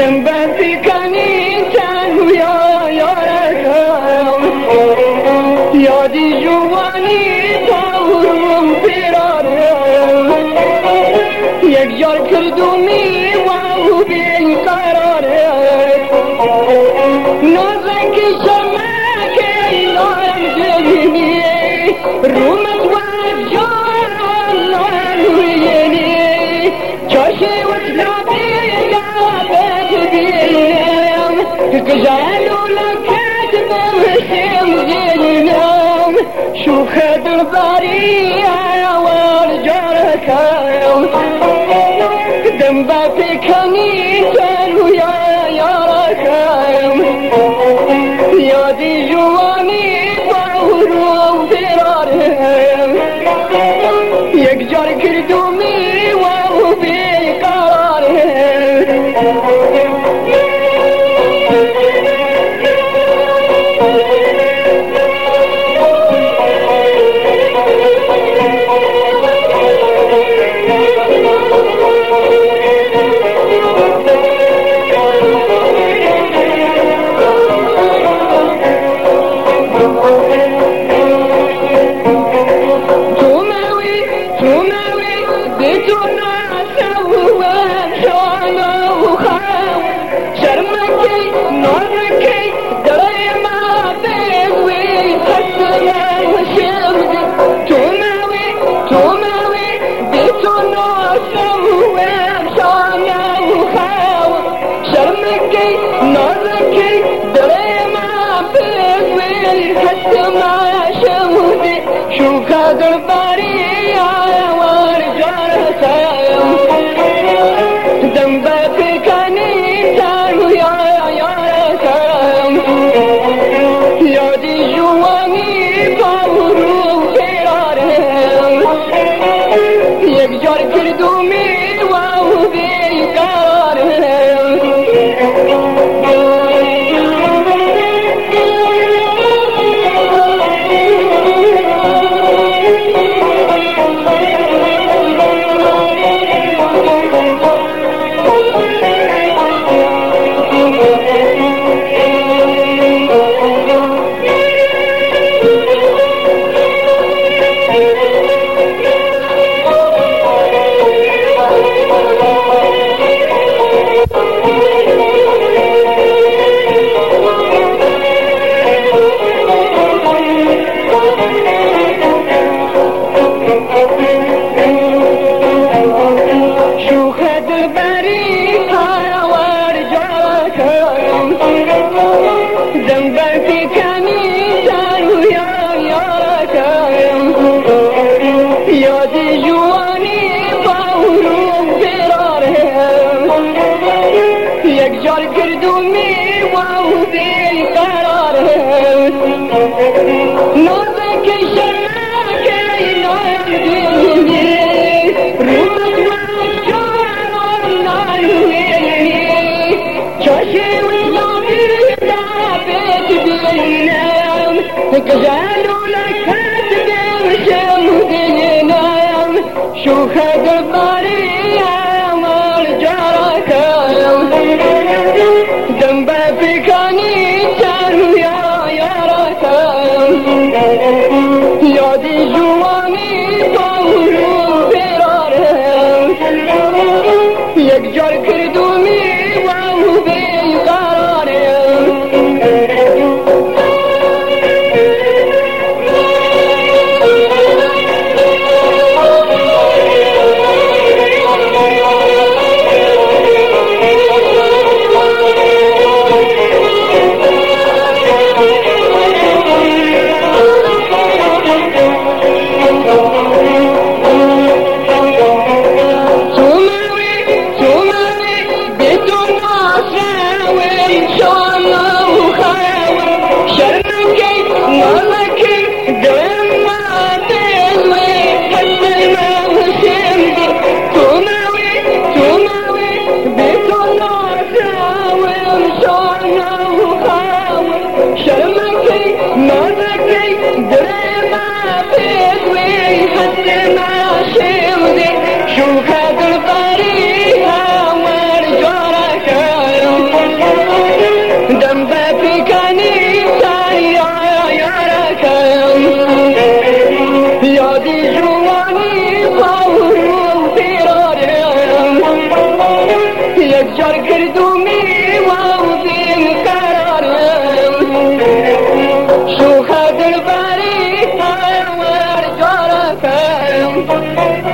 دنبال کنی تنو یارکم یادی جوانی تاورم پیرارم یک جار کردومی و بیقرارم نازکی شمک ایلان جنی رومت و جان روینی چاشی وطلابی لابت بینم گجالو لکت بمسیم زینم شوخ دلباری آوار جارکم دنبا پیکنی تنو یارکم یادی جوانی باورو برارم یک جار کردومی و بیقرارم دلباری آوار جارکم دنبا پیکنی تنو یارکم یادی جوانی باورو پیرارم یک جار کردومی و بیقرارم قجالو لكت بمشم دينام شوخ دلباري عمر جاركم دنبا بكاني تنو ياركم يادي جواني باورو برارم یک جار کردومی و بیقرارم دلبری هر ور جارکم